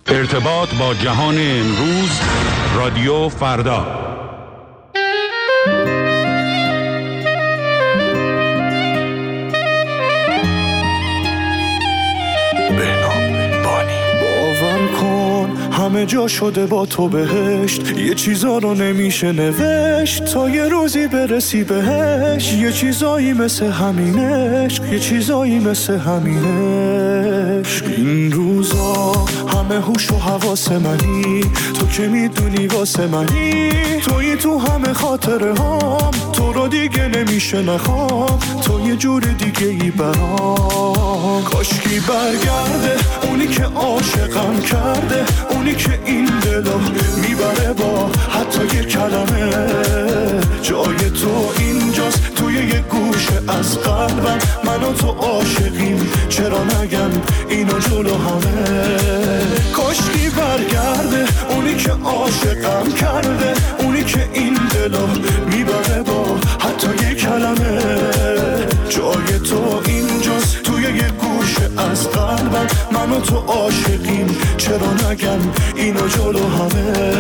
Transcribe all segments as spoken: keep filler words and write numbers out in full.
ارتباط با جهان امروز، رادیو فردا. همه جا شده با تو بهشت، یه چیزا رو نمیشه نوشت تا یه روزی برسی بهش. یه چیزایی مثل همینش، یه چیزایی مثل همینش. این روزا همه هوش و حواس منی، تو که میدونی واسه منی. توی تو همه خاطره هام، تو رو دیگه نمیشه نخوام، تو یه جور دیگه ای برام. کاشکی برگرده اونی که عاشقم کرده، اونی که این دلو میبره با حتی یه کلمه. جای تو اینجاست توی یه گوشه از قلبم، من و تو عاشقیم چرا نگم اینو جلو همه. کاشکی برگرده اونی که عاشقم کرده، اونی که این دلو میبره با حتی یه کلمه. جای تو اینجاست توی یه گوشه از قلبم، من و تو عاشقیم چرا نگم اینو جلو همه.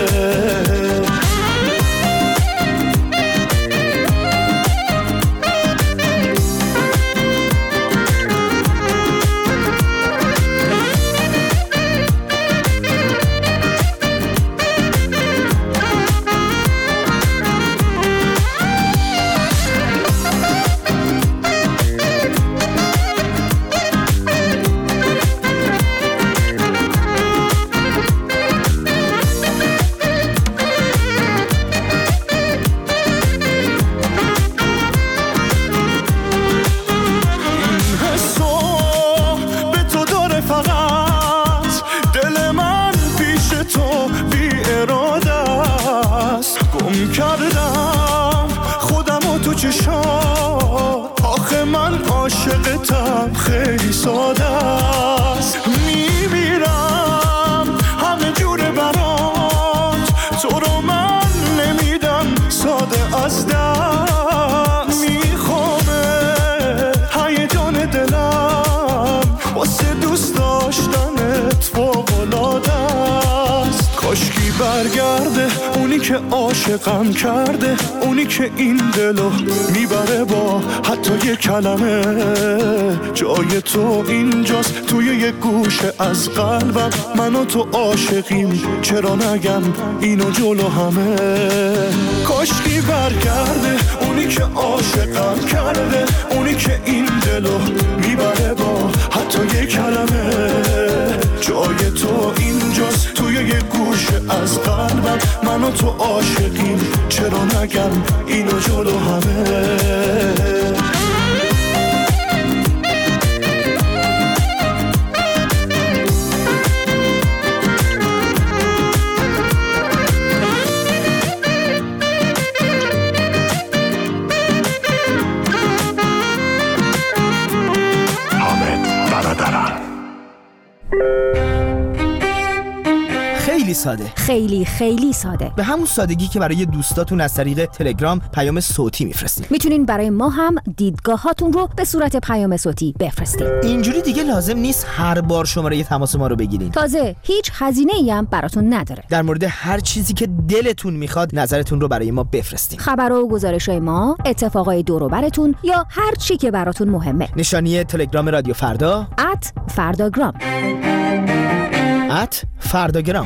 آخه من عاشقتم خیلی ساده است. میمیرم همه جوره برات، تو رو من نمیدم ساده از دست. میخوامه هیجان دلم واسه دوست داشتنت فوق‌العاده است. کاشکی برگرده اونی که عاشقم کرده، اونی که این دلو میبره با حتی یه کلمه. جای تو اینجاست توی یه گوشه از قلبم، من و تو عاشقیم چرا نگم اینو جلو همه. کاشکی برگرده اونی که عاشقم کرده، اونی که این دلو میبره با حتی یه کلمه. جای تو اینجاست توی یه گوشه از قلبم، من و تو عاشقیم چرا نگم اینو جلو همه. خیلی ساده، خیلی خیلی ساده، به همون سادگی که برای دوستاتون از طریق تلگرام پیام صوتی میفرستین. میتونین برای ما هم دیدگاهاتون رو به صورت پیام صوتی بفرستین. اینجوری دیگه لازم نیست هر بار شماره تماس ما رو بگیرین. تازه هیچ هزینه‌ای هم براتون نداره. در مورد هر چیزی که دلتون میخواد نظرتون رو برای ما بفرستین. خبر و گزارش‌های ما، اتفاقای دور و برتون یا هر چی که براتون مهمه. نشانی تلگرام رادیو فردا ات فرداگرام ات فرداگرام.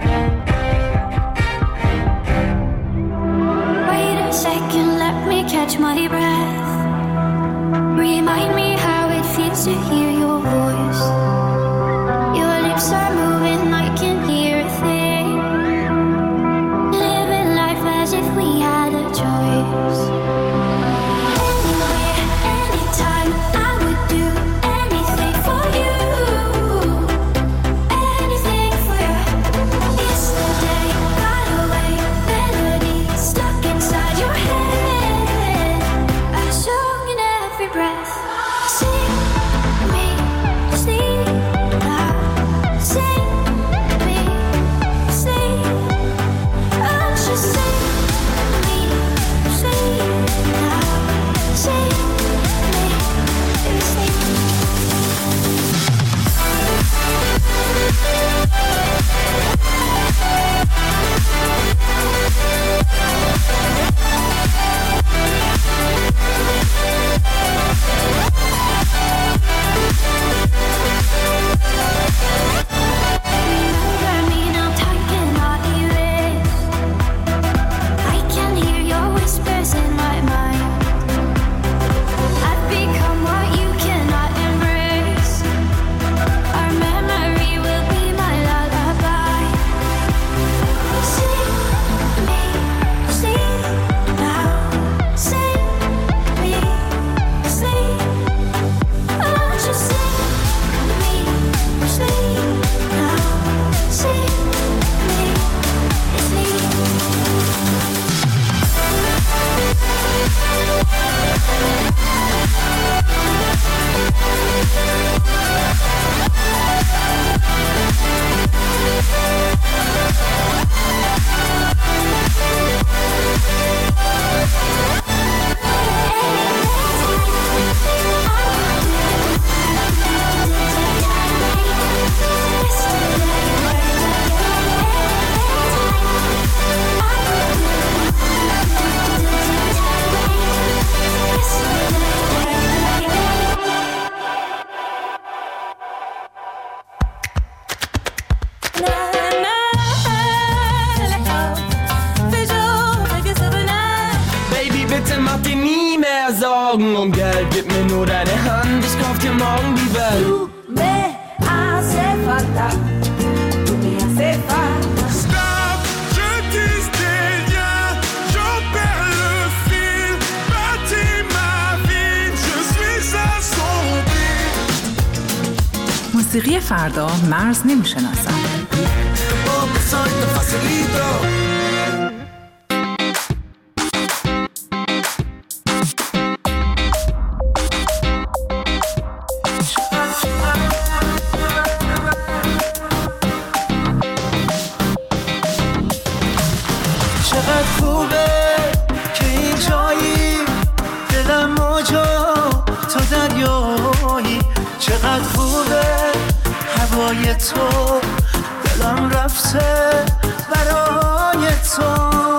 Catch my breath. Remind me how it feels to hear your voice. Your lips are moving, I can hear a thing. Living life as if we had a choice. Anywhere, anytime, I would do anything for you. Anything for you. Yesterday got away, melody stuck inside your head. Breath. Sing me, sleep now. Sing Baby, bitte mach dir nie mehr Sorgen um Geld. Gib mir nur deine Hand, ich kauf dir morgen die Welt. Du me hace falta, tu me hace falta. Stop, je dis rien, j'en perds le fil. Bâtis ma vie, je suis à son beat. موسیقی فردا مرز نمیشناسد. چقدر خوبه که این جایی دلم موجا تو دریایی چقدر خوبه هوای تو دلم رفته برای تو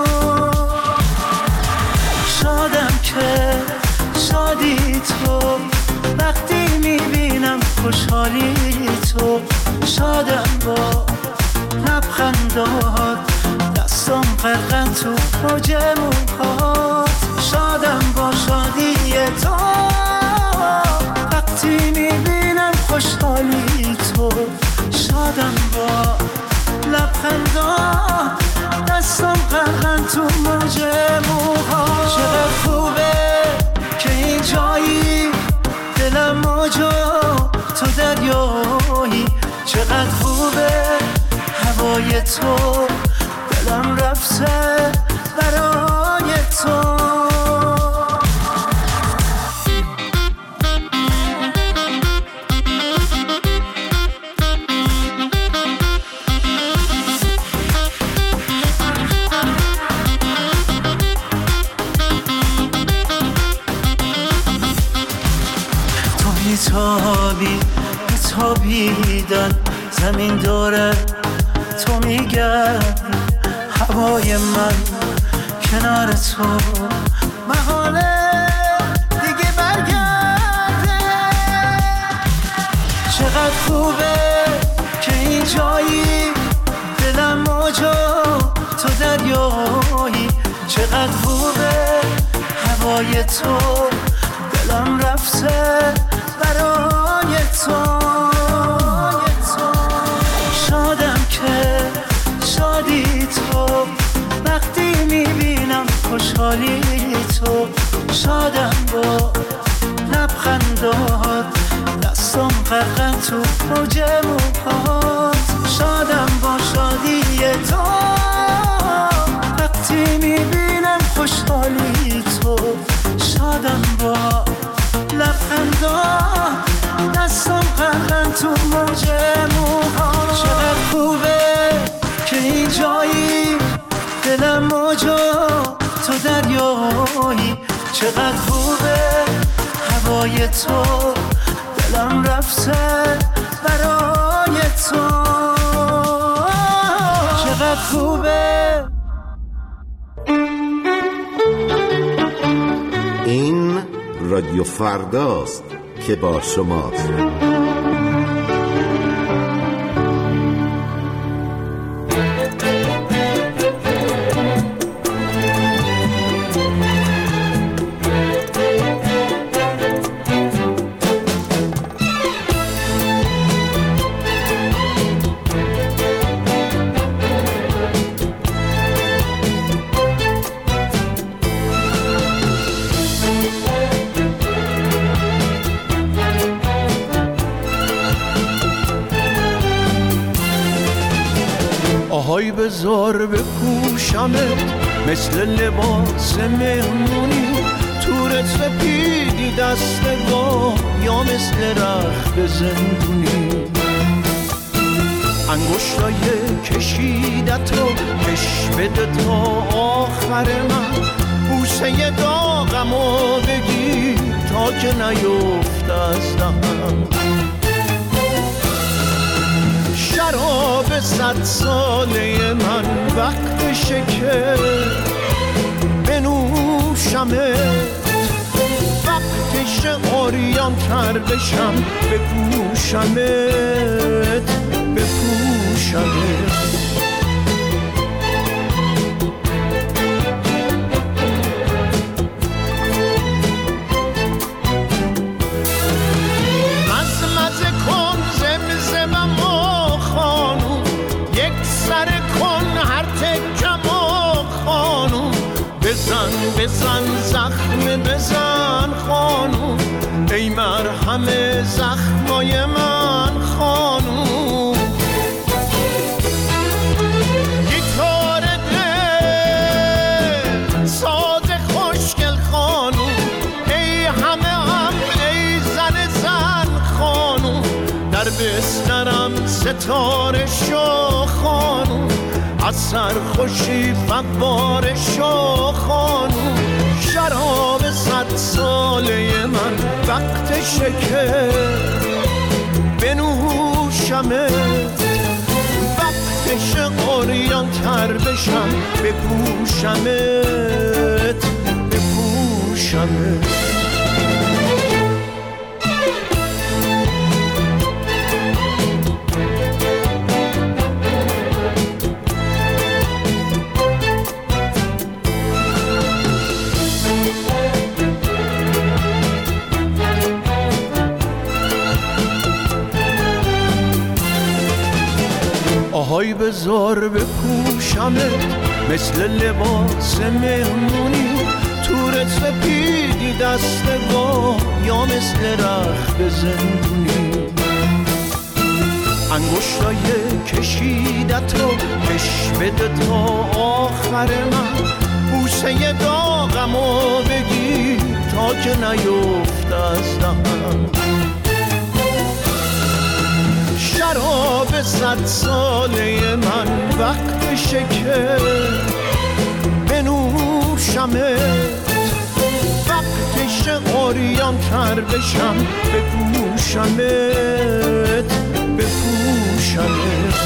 شادم که شادی تو وقتی میبینم خوشحالی تو شادم با لبخندات دستم غرقن تو موج موهات شادم با شادی تو وقتی میبینم خوشحالی تو شادم با لبخندات دستم غرقن تو موج موهات چقدر خوبه که این جایی دلم موجا تو دریایی چقدر خوبه هوای تو دلم رفته برای تو تو میتابی میتابیدن زمین داره تو میگردی هوای من کنار تو محاله دیگه برگرده چقدر خوبه که این جایی دلم موجا تو دریایی چقدر خوبه هوای تو دلم رفته برای تو شادم که شادی تو وقتی میبینم خوشحالی تو شادم با لبخندات دستم غرقن تو موج موهات شادم با شادی تو وقتی میبینم خوشحالی تو شادم با لبخندات دستم غرقن تو موج موهات چقدر خوبه که این جایی دلم موجا تو دریایی چقدر خوبه هوای تو دلم رفته برای تو چقدر خوبه این رادیو فرداست که با شماست. آهای بذار بپوشمت مثل لباس مهمونی تورت سپیدی دستگاه یا مثل رخت زندونی انگشتای کشیدتو کش بده تا آخر من بوسه داغمو بگیر تا که نیفت از دهنم شراب صد ساله من وقتشه که بنوشمت وقتشه عریان تر بشم بپوشمت بپوشمت ستاره شو خانوم، از سرخوشی فواره شو خانوم. شراب صد ساله من وقتشه که بنوشمت، وقتشه قریان تر بشم بپوشمت بپوشمت. آهای بذار بپوشمت مثل لباس مهمونی، تور سپیدی دستگاه یا مثل رخت زندونی. انگشتای کشیدت رو کش بده تا آخر من، بوسه داغمو بگی تا که نیفت از دهنم. شراب صد ساله من وقتشه که بنوشمت، وقتشه قریان تر بشم بپوشمت بپوشمت.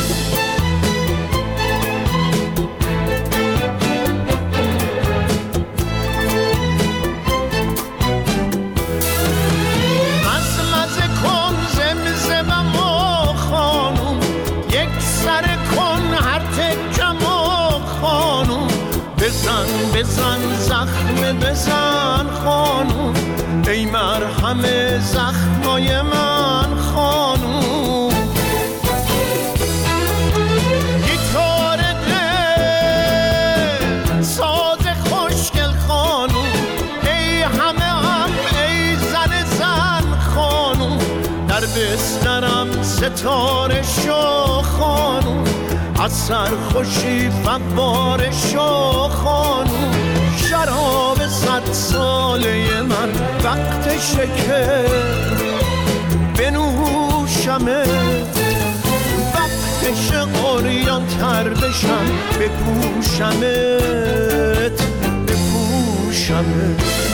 بزن بزن زخم بزن خانوم، ای مرهم زخمای من خانوم. گیتار دل ساز خوشگل خانوم، ای همه هم ای زن زن خانوم. در بسترم ستاره شو خانوم، از سرخوشی فواره شو خانوم. شراب صد ساله من وقتشه که بنوشمت، وقتشه قریان تر بشم بپوشمت بپوشمت.